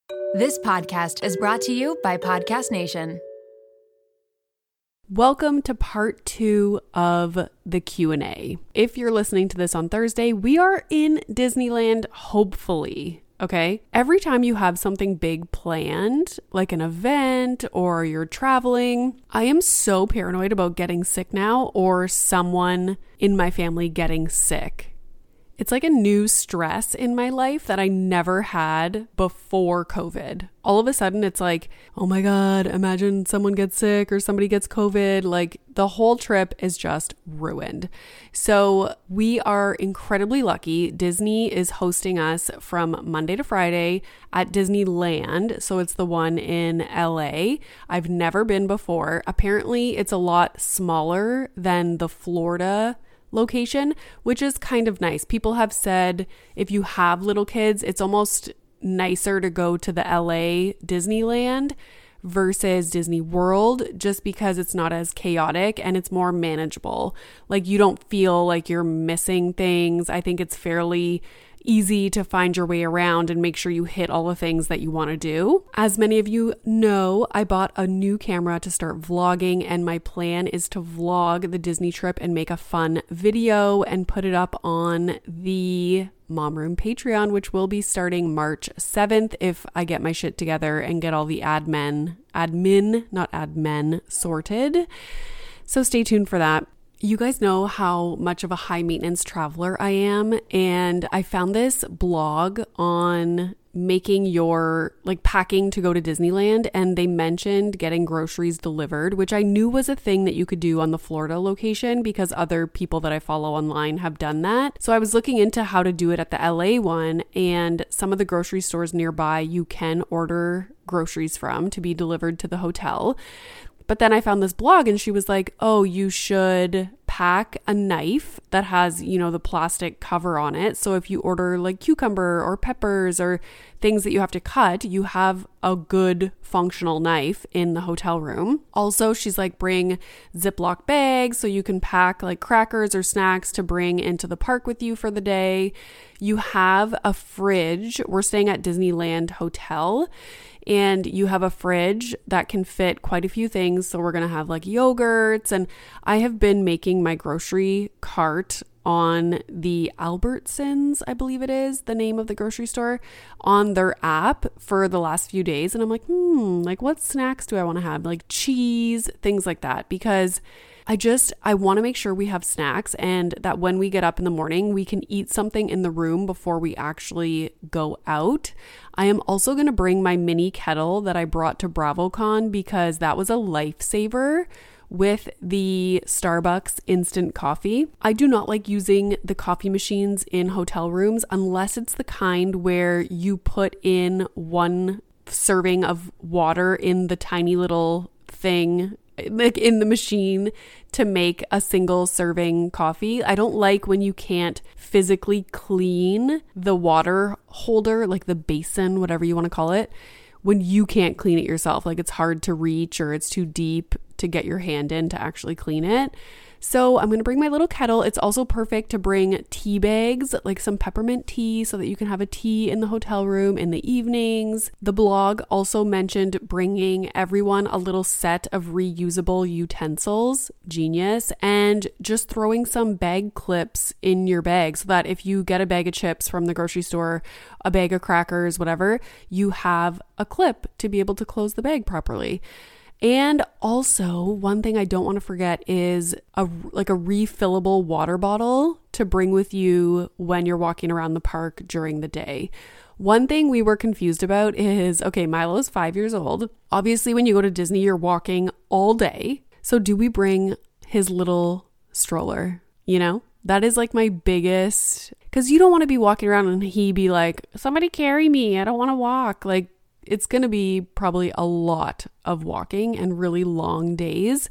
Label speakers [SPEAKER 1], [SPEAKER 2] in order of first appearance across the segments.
[SPEAKER 1] This podcast is brought to you by Podcast Nation.
[SPEAKER 2] Welcome to part 2 of the Q&A. If you're listening to this on Thursday, we are in Disneyland, hopefully. Okay. Every time you have something big planned, like an event or you're traveling, I am so paranoid about getting sick now or someone in my family getting sick. It's like a new stress in my life that I never had before COVID. All of a sudden, it's like, oh my God, imagine someone gets sick or somebody gets COVID. Like the whole trip is just ruined. So we are incredibly lucky. Disney is hosting us from Monday to Friday at Disneyland. So it's the one in LA. I've never been before. Apparently, it's a lot smaller than the Florida location, which is kind of nice. People have said if you have little kids, it's almost nicer to go to the LA Disneyland versus Disney World, just because it's not as chaotic and it's more manageable. Like you don't feel like you're missing things. I think it's fairly easy to find your way around and make sure you hit all the things that you want to do. As many of you know, I bought a new camera to start vlogging, and my plan is to vlog the Disney trip and make a fun video and put it up on the Mom Room Patreon, which will be starting March 7th if I get my shit together and get all the admin sorted. So stay tuned for that. You guys know how much of a high maintenance traveler I am, and I found this blog on making your packing to go to Disneyland, and they mentioned getting groceries delivered, which I knew was a thing that you could do on the Florida location because other people that I follow online have done that. So I was looking into how to do it at the LA one, and some of the grocery stores nearby you can order groceries from to be delivered to the hotel. But then I found this blog and she was like, oh, you should pack a knife that has, the plastic cover on it. So if you order like cucumber or peppers or things that you have to cut, you have a good functional knife in the hotel room. Also, she's like, bring Ziploc bags so you can pack like crackers or snacks to bring into the park with you for the day. You have a fridge. We're staying at Disneyland Hotel. And you have a fridge that can fit quite a few things. So we're going to have like yogurts. And I have been making my grocery cart on the Albertsons, I believe it is the name of the grocery store, on their app for the last few days. And I'm like, what snacks do I want to have? Like cheese, things like that. Because I want to make sure we have snacks and that when we get up in the morning, we can eat something in the room before we actually go out. I am also going to bring my mini kettle that I brought to BravoCon because that was a lifesaver with the Starbucks instant coffee. I do not like using the coffee machines in hotel rooms unless it's the kind where you put in one serving of water in the tiny little thing, like in the machine, to make a single serving coffee. I don't like when you can't physically clean the water holder, like the basin, whatever you want to call it, when you can't clean it yourself. Like it's hard to reach or it's too deep to get your hand in to actually clean it. So I'm going to bring my little kettle. It's also perfect to bring tea bags, like some peppermint tea so that you can have a tea in the hotel room in the evenings. The blog also mentioned bringing everyone a little set of reusable utensils, genius, and just throwing some bag clips in your bag so that if you get a bag of chips from the grocery store, a bag of crackers, whatever, you have a clip to be able to close the bag properly. And also, one thing I don't want to forget is a refillable water bottle to bring with you when you're walking around the park during the day. One thing we were confused about is, okay, Milo's 5 years old. Obviously, when you go to Disney, you're walking all day. So do we bring his little stroller? That is like my biggest, because you don't want to be walking around and he be like, somebody carry me, I don't want to walk. Like, it's going to be probably a lot of walking and really long days.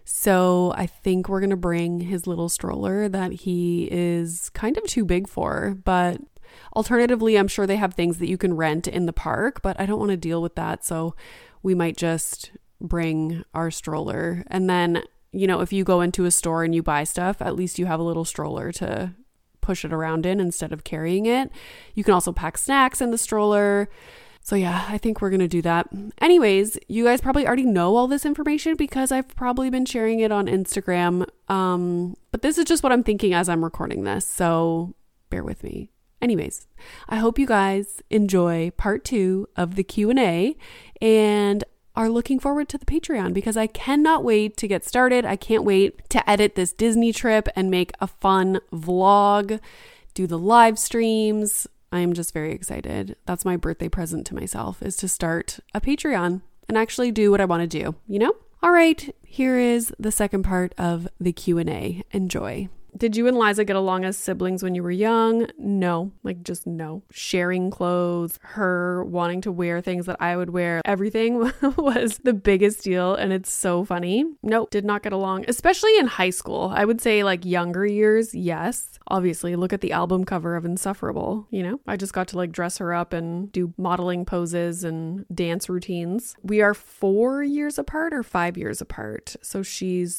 [SPEAKER 2] So I think we're going to bring his little stroller that he is kind of too big for. But alternatively, I'm sure they have things that you can rent in the park, but I don't want to deal with that. So we might just bring our stroller. And then, if you go into a store and you buy stuff, at least you have a little stroller to push it around in instead of carrying it. You can also pack snacks in the stroller. So yeah, I think we're going to do that. Anyways, you guys probably already know all this information because I've probably been sharing it on Instagram. But this is just what I'm thinking as I'm recording this. So bear with me. Anyways, I hope you guys enjoy part 2 of the Q&A and are looking forward to the Patreon because I cannot wait to get started. I can't wait to edit this Disney trip and make a fun vlog, do the live streams. I am just very excited. That's my birthday present to myself, is to start a Patreon and actually do what I want to do, you know? All right, here is the second part of the Q&A. Enjoy. Did you and Liza get along as siblings when you were young? No, like just no. Sharing clothes, her wanting to wear things that I would wear, everything was the biggest deal, and it's so funny. Nope, did not get along, especially in high school. I would say like younger years, yes. Obviously, look at the album cover of Insufferable, you know? I just got to like dress her up and do modeling poses and dance routines. We are 4 years apart or 5 years apart. So she's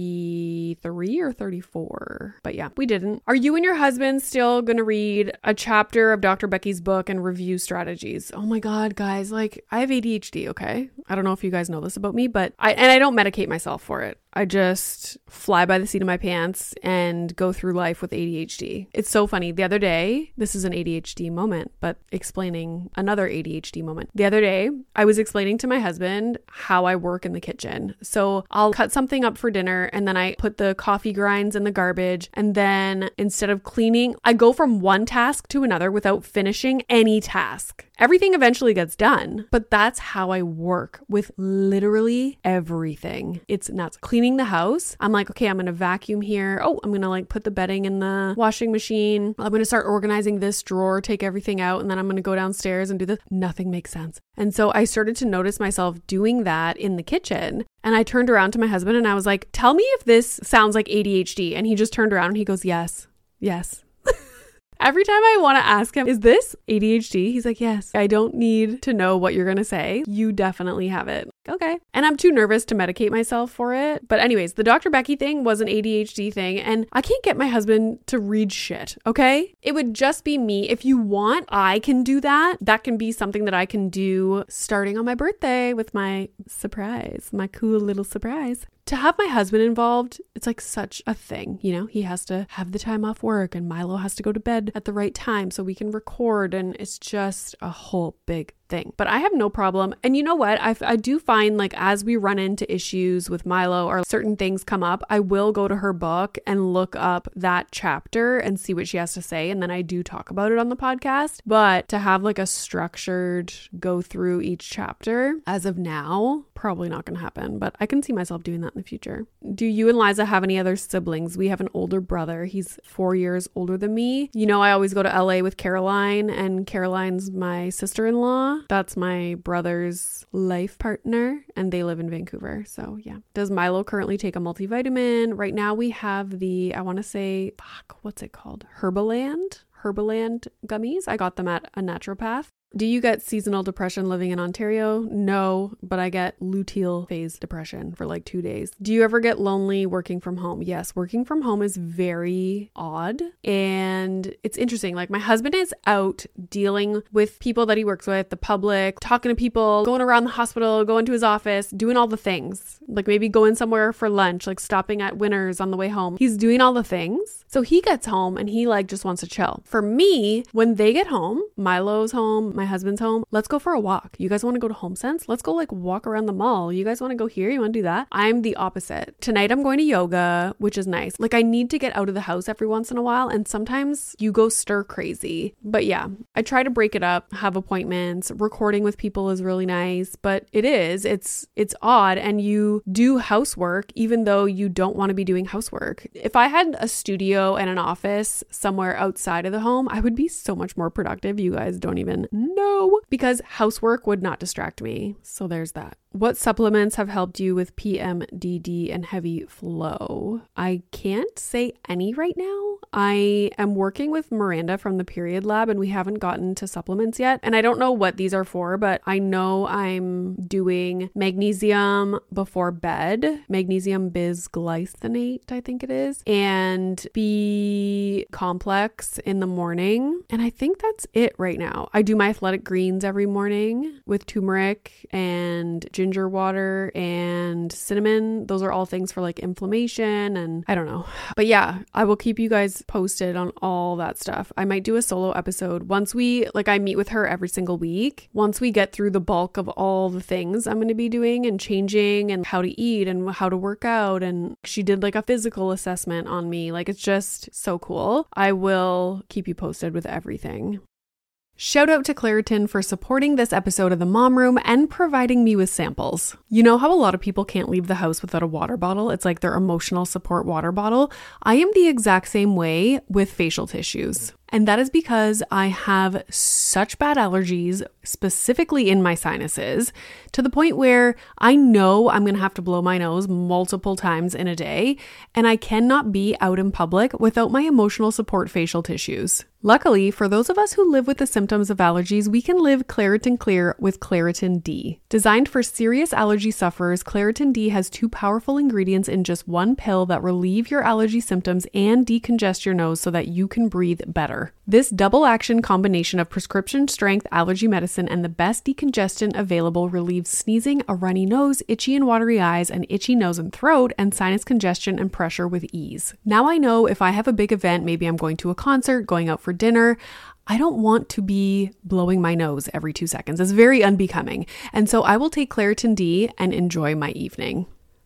[SPEAKER 2] 33 or 34. But yeah, we didn't. Are you and your husband still going to read a chapter of Dr. Becky's book and review strategies? Oh my God, guys, like I have ADHD, okay? I don't know if you guys know this about me, but I don't medicate myself for it. I just fly by the seat of my pants and go through life with ADHD. It's so funny. The other day, this is an ADHD moment, but explaining another ADHD moment. The other day, I was explaining to my husband how I work in the kitchen. So I'll cut something up for dinner and then I put the coffee grinds in the garbage. And then instead of cleaning, I go from one task to another without finishing any task. Everything eventually gets done, but that's how I work with literally everything. It's nuts. Cleaning the house, I'm like, okay, I'm going to vacuum here. Oh, I'm going to like put the bedding in the washing machine. I'm going to start organizing this drawer, take everything out, and then I'm going to go downstairs and do this. Nothing makes sense. And so I started to notice myself doing that in the kitchen. And I turned around to my husband and I was like, tell me if this sounds like ADHD. And he just turned around and he goes, yes. Every time I want to ask him, is this ADHD? He's like, yes. I don't need to know what you're going to say. You definitely have it. Okay. And I'm too nervous to medicate myself for it. But anyways, the Dr. Becky thing was an ADHD thing and I can't get my husband to read shit. Okay. It would just be me. If you want, I can do that. That can be something that I can do starting on my birthday with my surprise, my cool little surprise. To have my husband involved, it's like such a thing, you know, he has to have the time off work and Milo has to go to bed at the right time so we can record, and it's just a whole big thing. But I have no problem. And you know what? I do find like as we run into issues with Milo or certain things come up, I will go to her book and look up that chapter and see what she has to say. And then I do talk about it on the podcast. But to have like a structured go through each chapter as of now, probably not going to happen. But I can see myself doing that in the future. Do you and Liza have any other siblings? We have an older brother. He's 4 years older than me. You know, I always go to LA with Caroline, and Caroline's my sister-in-law. That's my brother's life partner, and they live in Vancouver. So yeah. Does Milo currently take a multivitamin? Right now we have the, I want to say, what's it called? Herbaland gummies. I got them at a naturopath. Do you get seasonal depression living in Ontario? No, but I get luteal phase depression for like 2 days. Do you ever get lonely working from home? Yes, working from home is very odd and it's interesting. Like my husband is out dealing with people that he works with, the public, talking to people, going around the hospital, going to his office, doing all the things. Like maybe going somewhere for lunch, like stopping at Winners on the way home. He's doing all the things. So he gets home and he like just wants to chill. For me, when they get home, Milo's home, my husband's home, let's go for a walk. You guys want to go to HomeSense? Let's go like walk around the mall. You guys want to go here? You want to do that? I'm the opposite. Tonight I'm going to yoga, which is nice. Like I need to get out of the house every once in a while, and sometimes you go stir crazy. But yeah, I try to break it up, have appointments. Recording with people is really nice, but it's odd, and you do housework even though you don't want to be doing housework. If I had a studio and an office somewhere outside of the home, I would be so much more productive. You guys don't even know, because housework would not distract me. So there's that. What supplements have helped you with PMDD and heavy flow? I can't say any right now. I am working with Miranda from the Period Lab and we haven't gotten to supplements yet. And I don't know what these are for, but I know I'm doing magnesium before bed, magnesium bisglycinate, I think it is, and B complex in the morning. And I think that's it right now. I do my athletic greens every morning with turmeric and ginger water and cinnamon. Those are all things for like inflammation and I don't know. But yeah, I will keep you guys posted on all that stuff. I might do a solo episode once I meet with her every single week. Once we get through the bulk of all the things I'm going to be doing and changing and how to eat and how to work out. And she did like a physical assessment on me. Like it's just so cool. I will keep you posted with everything. Shout out to Claritin for supporting this episode of The Mom Room and providing me with samples. You know how a lot of people can't leave the house without a water bottle? It's like their emotional support water bottle. I am the exact same way with facial tissues. And that is because I have such bad allergies, specifically in my sinuses, to the point where I know I'm going to have to blow my nose multiple times in a day, and I cannot be out in public without my emotional support facial tissues. Luckily, for those of us who live with the symptoms of allergies, we can live Claritin Clear with Claritin D. Designed for serious allergy sufferers, Claritin D has 2 powerful ingredients in just one pill that relieve your allergy symptoms and decongest your nose so that you can breathe better. This double action combination of prescription strength allergy medicine and the best decongestant available relieves sneezing, a runny nose, itchy and watery eyes, an itchy nose and throat, and sinus congestion and pressure with ease. Now I know if I have a big event, maybe I'm going to a concert, going out for dinner, I don't want to be blowing my nose every 2 seconds. It's very unbecoming. And so I will take Claritin D and enjoy my evening.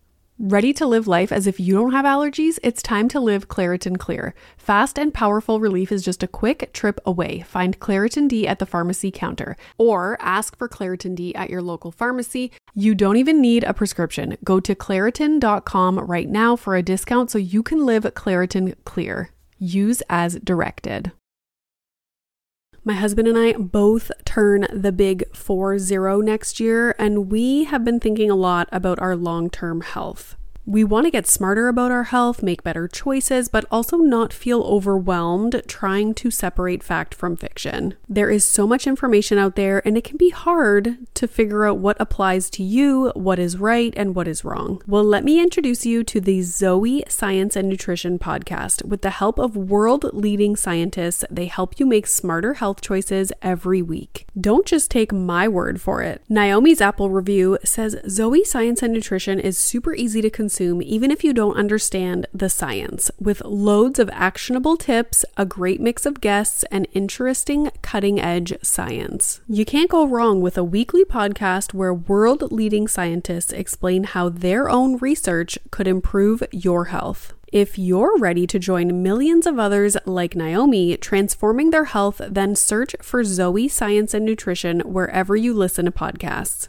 [SPEAKER 2] Ready to live life as if you don't have allergies? It's time to live Claritin Clear. Fast and powerful relief is just a quick trip away. Find Claritin D at the pharmacy counter or ask for Claritin D at your local pharmacy. You don't even need a prescription. Go to Claritin.com right now for a discount so you can live Claritin Clear. Use as directed. My husband and I both turn the big 40 next year, and we have been thinking a lot about our long-term health. We want to get smarter about our health, make better choices, but also not feel overwhelmed trying to separate fact from fiction. There is so much information out there, and it can be hard to figure out what applies to you, what is right, and what is wrong. Well, let me introduce you to the Zoe Science and Nutrition podcast. With the help of world-leading scientists, they help you make smarter health choices every week. Don't just take my word for it. Naomi's Apple review says Zoe Science and Nutrition is super easy to consume even if you don't understand the science, with loads of actionable tips, a great mix of guests, and interesting cutting-edge science. You can't go wrong with a weekly podcast where world-leading scientists explain how their own research could improve your health. If you're ready to join millions of others like Naomi transforming their health, then search for Zoe Science and Nutrition wherever you listen to podcasts.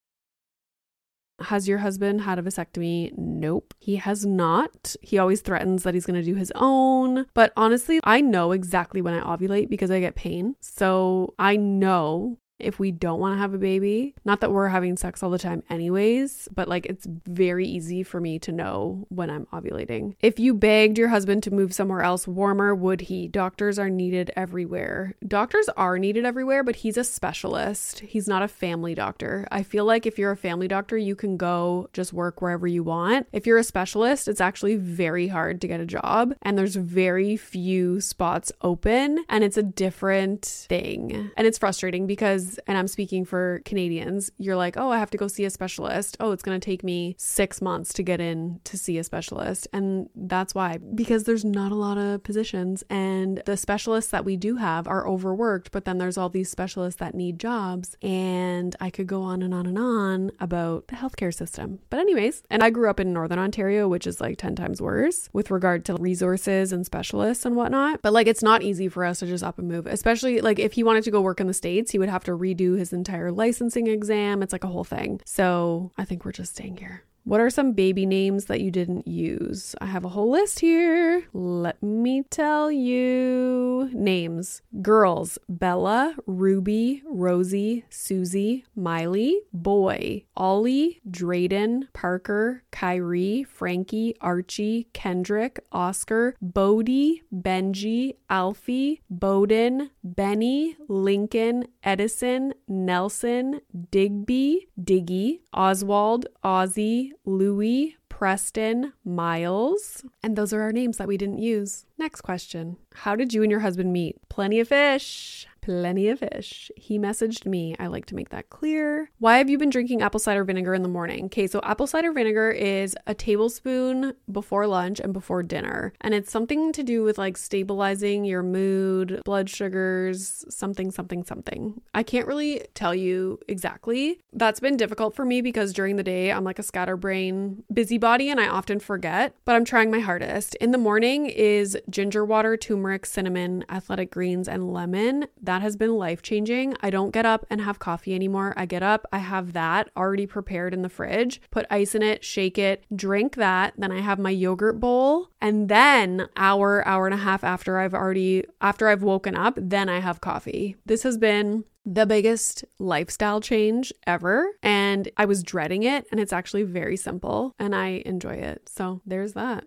[SPEAKER 2] Has your husband had a vasectomy? Nope, he has not. He always threatens that he's going to do his own. But honestly, I know exactly when I ovulate because I get pain. So I know if we don't want to have a baby, not that we're having sex all the time anyways, but like it's very easy for me to know when I'm ovulating. If you begged your husband to move somewhere else warmer, would he? Doctors are needed everywhere. Doctors are needed everywhere, but he's a specialist. He's not a family doctor. I feel like if you're a family doctor, you can go just work wherever you want. If you're a specialist, it's actually very hard to get a job and there's very few spots open and it's a different thing. And it's frustrating because, and I'm speaking for Canadians, you're like, oh, I have to go see a specialist. Oh, it's going to take me 6 months to get in to see a specialist. And that's why, because there's not a lot of positions and the specialists that we do have are overworked, but then there's all these specialists that need jobs. And I could go on and on and on about the healthcare system. But anyways, and I grew up in Northern Ontario, which is like 10 times worse with regard to resources and specialists and whatnot. But like, it's not easy for us to just up and move, especially like if he wanted to go work in the States, he would have to redo his entire licensing exam. It's like a whole thing. So I think we're just staying here. What are some baby names that you didn't use? I have a whole list here. Let me tell you. Names. Girls, Bella, Ruby, Rosie, Susie, Miley. Boy, Ollie, Drayden, Parker, Kyrie, Frankie, Archie, Kendrick, Oscar, Bodie, Benji, Alfie, Bowden, Benny, Lincoln, Edison, Nelson, Digby, Diggy, Oswald, Ozzy, Louie, Preston, Miles. And those are our names that we didn't use. Next question. How did you and your husband meet? Plenty of fish. Plenty of fish. He messaged me. I like to make that clear. Why have you been drinking apple cider vinegar in the morning? Okay, so apple cider vinegar is a tablespoon before lunch and before dinner. And it's something to do with like stabilizing your mood, blood sugars, something. I can't really tell you exactly. That's been difficult for me because during the day, I'm like a scatterbrain busybody and I often forget, but I'm trying my hardest. In the morning is ginger water, turmeric, cinnamon, athletic greens, and lemon. That has been life-changing. I don't get up and have coffee anymore. I get up, I have that already prepared in the fridge, put ice in it, shake it, drink that. Then I have my yogurt bowl. And then hour and a half after I've woken up, then I have coffee. This has been the biggest lifestyle change ever. And I was dreading it. And it's actually very simple and I enjoy it. So there's that.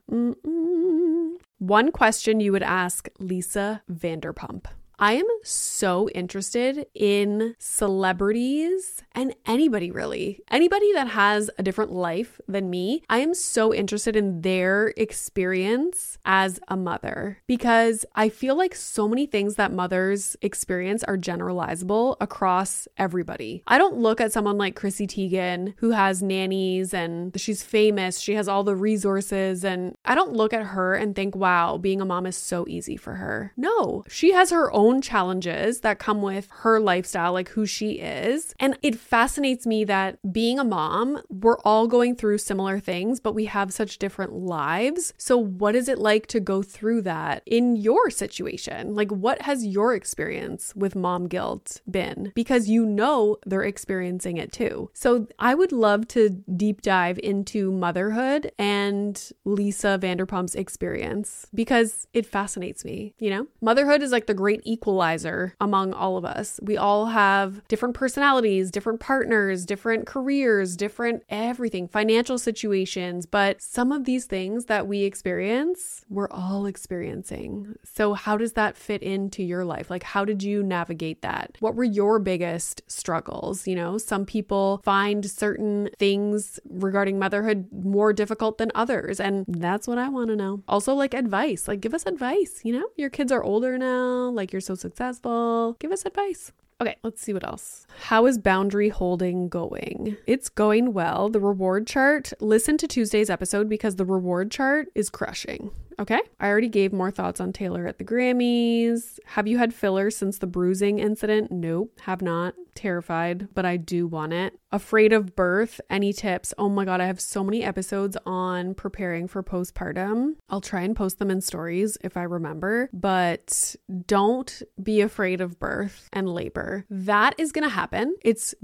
[SPEAKER 2] One question you would ask Lisa Vanderpump. I am so interested in celebrities and anybody really. Anybody that has a different life than me. I am so interested in their experience as a mother because I feel like so many things that mothers experience are generalizable across everybody. I don't look at someone like Chrissy Teigen who has nannies and she's famous. She has all the resources and I don't look at her and think, wow, being a mom is so easy for her. No, she has her own challenges that come with her lifestyle, like who she is. And it fascinates me that being a mom, we're all going through similar things, but we have such different lives. So what is it like to go through that in your situation? Like what has your experience with mom guilt been? Because you know they're experiencing it too. So I would love to deep dive into motherhood and Lisa Vanderpump's experience because it fascinates me, you know? Motherhood is like the great equalizer among all of us. We all have different personalities, different partners, different careers, different everything, financial situations, but some of these things that we experience, we're all experiencing. So how does that fit into your life? Like, how did you navigate that? What were your biggest struggles? You know, some people find certain things regarding motherhood more difficult than others. And that's what I want to know. Also, like advice, like give us advice, you know, your kids are older now, like you're so successful. Give us advice. Okay, let's see what else. How is boundary holding going? It's going well. The reward chart, listen to Tuesday's episode because the reward chart is crushing. Okay, I already gave more thoughts on Taylor at the Grammys. Have you had filler since the bruising incident? Nope, have not. Terrified, but I do want it. Afraid of birth. Any tips? Oh my God, I have so many episodes on preparing for postpartum. I'll try and post them in stories if I remember, but don't be afraid of birth and labor. That is going to happen. It's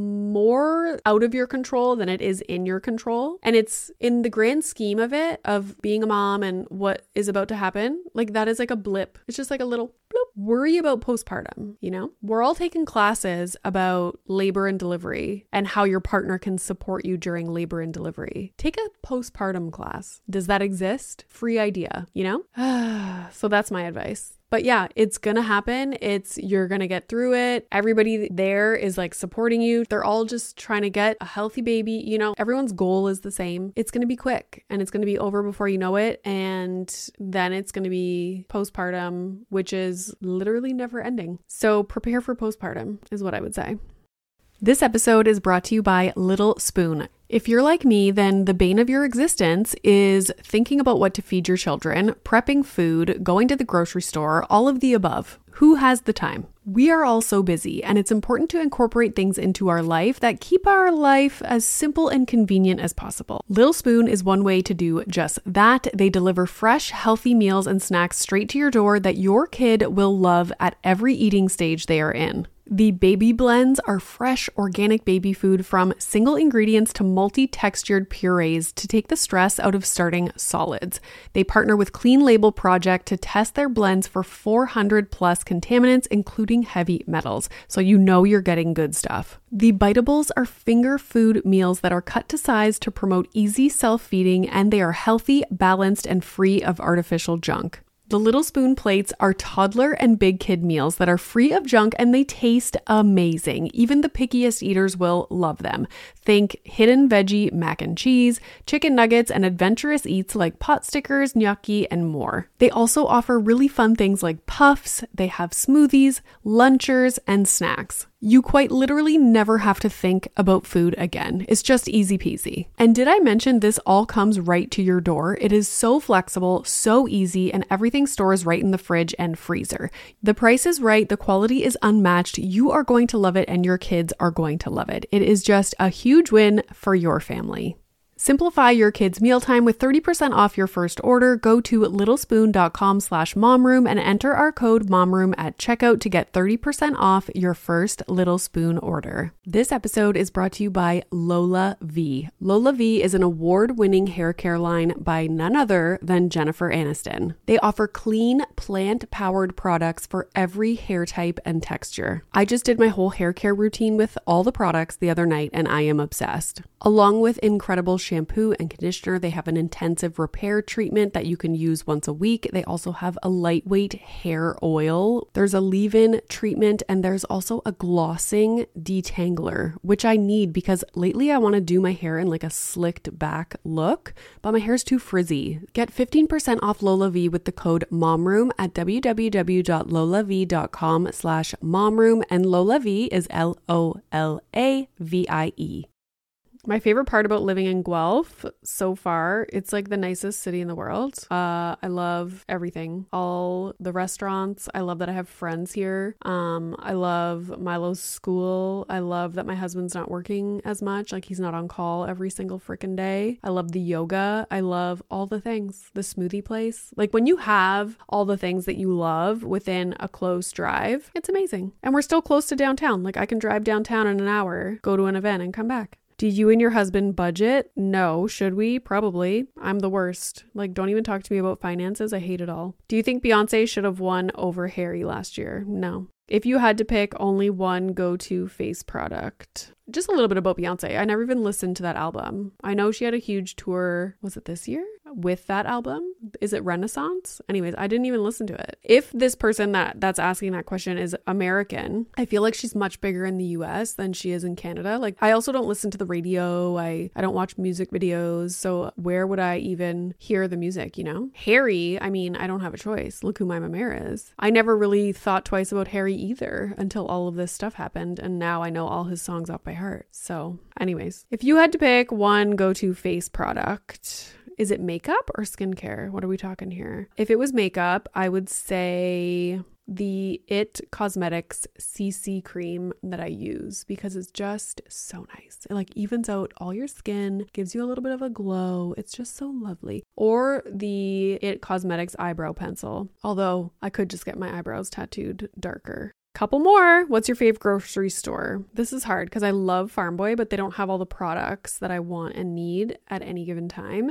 [SPEAKER 2] more out of your control than it is in your control. And it's in the grand scheme of it, of being a mom and what is about to happen. Like that is like a blip. It's just like a little bloop. Worry about postpartum, you know? We're all taking classes about labor and delivery and how your partner can support you during labor and delivery. Take a postpartum class. Does that exist? Free idea, you know? So that's my advice. But yeah, it's gonna happen. You're gonna get through it. Everybody there is like supporting you. They're all just trying to get a healthy baby. You know, everyone's goal is the same. It's gonna be quick and it's gonna be over before you know it. And then it's gonna be postpartum, which is literally never ending. So prepare for postpartum is what I would say. This episode is brought to you by Little Spoon. If you're like me, then the bane of your existence is thinking about what to feed your children, prepping food, going to the grocery store, all of the above. Who has the time? We are all so busy, and it's important to incorporate things into our life that keep our life as simple and convenient as possible. Little Spoon is one way to do just that. They deliver fresh, healthy meals and snacks straight to your door that your kid will love at every eating stage they are in. The baby blends are fresh, organic baby food from single ingredients to multi-textured purees to take the stress out of starting solids. They partner with Clean Label Project to test their blends for 400 plus contaminants, including heavy metals, so you know you're getting good stuff. The Biteables are finger food meals that are cut to size to promote easy self-feeding, and they are healthy, balanced, and free of artificial junk. The Little Spoon plates are toddler and big kid meals that are free of junk and they taste amazing. Even the pickiest eaters will love them. Think hidden veggie mac and cheese, chicken nuggets, and adventurous eats like pot stickers, gnocchi, and more. They also offer really fun things like puffs. They have smoothies, lunchers, and snacks. You quite literally never have to think about food again. It's just easy peasy. And did I mention this all comes right to your door? It is so flexible, so easy, and everything stores right in the fridge and freezer. The price is right, the quality is unmatched. You are going to love it and your kids are going to love it. It is just a huge win for your family. Simplify your kids' mealtime with 30% off your first order. Go to littlespoon.com/momroom and enter our code momroom at checkout to get 30% off your first Little Spoon order. This episode is brought to you by LolaVie. LolaVie is an award-winning hair care line by none other than Jennifer Aniston. They offer clean, plant-powered products for every hair type and texture. I just did my whole hair care routine with all the products the other night and I am obsessed. Along with incredible shampoo and conditioner, they have an intensive repair treatment that you can use once a week. They also have a lightweight hair oil. There's a leave-in treatment and there's also a glossing detangler, which I need because lately I want to do my hair in like a slicked back look, but my hair's too frizzy. Get 15% off LolaVie with the code MOMROOM at www.lolavie.com/momroom, and LolaVie is LOLAVIE. My favorite part about living in Guelph so far, it's like the nicest city in the world. I love everything. All the restaurants. I love that I have friends here. I love Milo's school. I love that my husband's not working as much. Like he's not on call every single freaking day. I love the yoga. I love all the things. The smoothie place. Like when you have all the things that you love within a close drive, it's amazing. And we're still close to downtown. Like I can drive downtown in an hour, go to an event and come back. Do you and your husband budget? No. Should we? Probably. I'm the worst. Like, don't even talk to me about finances. I hate it all. Do you think Beyonce should have won over Harry last year? No. If you had to pick only one go-to face product, just a little bit about Beyonce. I never even listened to that album. I know she had a huge tour. Was it this year? With that album? Is it Renaissance? Anyways, I didn't even listen to it. If this person that's asking that question is American, I feel like she's much bigger in the US than she is in Canada. Like I also don't listen to the radio. I don't watch music videos. So where would I even hear the music, you know? Harry, I mean, I don't have a choice. Look who my mama is. I never really thought twice about Harry either until all of this stuff happened. And now I know all his songs off by heart. So anyways, if you had to pick one go-to face product, is it makeup or skincare? What are we talking here? If it was makeup, I would say the IT Cosmetics CC cream that I use because it's just so nice. It like evens out all your skin, gives you a little bit of a glow. It's just so lovely. Or the IT Cosmetics eyebrow pencil, although I could just get my eyebrows tattooed darker. Couple more. What's your favorite grocery store? This is hard because I love Farm Boy, but they don't have all the products that I want and need at any given time.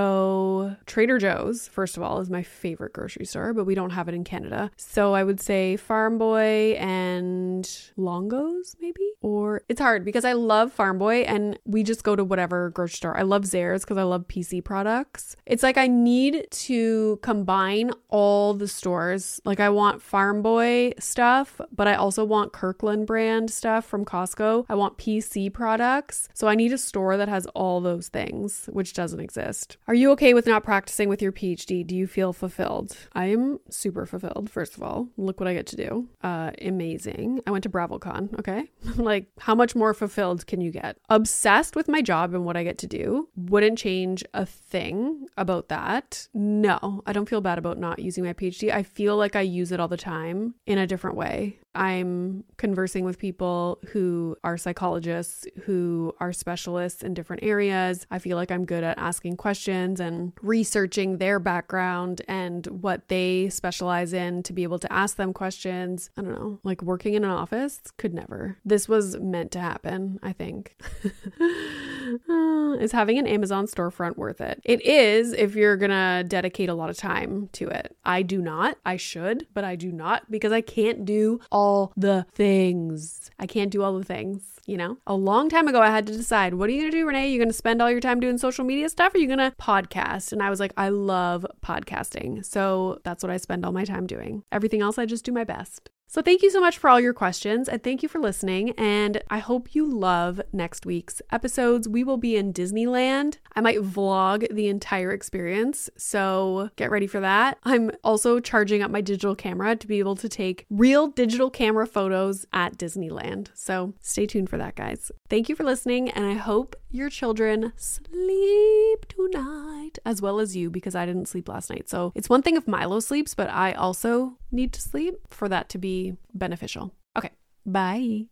[SPEAKER 2] So Trader Joe's, first of all, is my favorite grocery store, but we don't have it in Canada. So I would say Farm Boy and Longo's maybe? Or it's hard because I love Farm Boy and we just go to whatever grocery store. I love Zehrs because I love PC products. It's like I need to combine all the stores. Like I want Farm Boy stuff, but I also want Kirkland brand stuff from Costco. I want PC products. So I need a store that has all those things, which doesn't exist. Are you okay with not practicing with your PhD? Do you feel fulfilled? I am super fulfilled, first of all. Look what I get to do. Amazing. I went to BravoCon, okay? Like, how much more fulfilled can you get? Obsessed with my job and what I get to do. Wouldn't change a thing about that. No, I don't feel bad about not using my PhD. I feel like I use it all the time in a different way. I'm conversing with people who are psychologists, who are specialists in different areas. I feel like I'm good at asking questions and researching their background and what they specialize in to be able to ask them questions. I don't know, like working in an office could never. This was meant to happen, I think. Is having an Amazon storefront worth it? It is if you're gonna dedicate a lot of time to it. I do not. I should, but I do not because I can't do all the things. I can't do all the things, you know? A long time ago, I had to decide, what are you gonna do, Renee? Are you gonna spend all your time doing social media stuff or are you gonna podcast? And I was like, I love podcasting. So that's what I spend all my time doing. Everything else, I just do my best. So thank you so much for all your questions and thank you for listening. And I hope you love next week's episodes. We will be in Disneyland. I might vlog the entire experience. So get ready for that. I'm also charging up my digital camera to be able to take real digital camera photos at Disneyland. So stay tuned for that, guys. Thank you for listening. And I hope your children sleep tonight as well as you because I didn't sleep last night. So it's one thing if Milo sleeps, but I also need to sleep for that to be beneficial. Okay, bye.